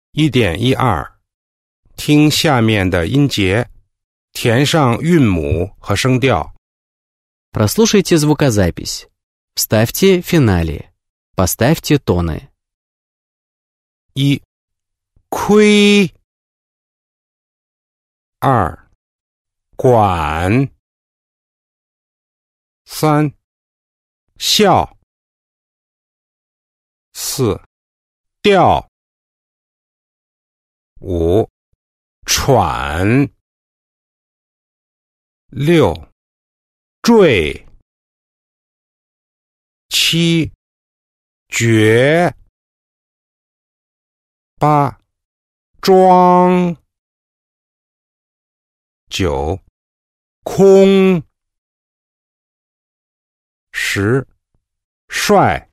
1.12 听下面的音节，填上韵母和声调。 Прослушайте звукозапись. Вставьте финале. Поставьте тоны. 1. 亏 2. 管 3. 笑 4. 调 5. 喘 6. 坠 7. 绝 8. 装 9. 空 10. 帅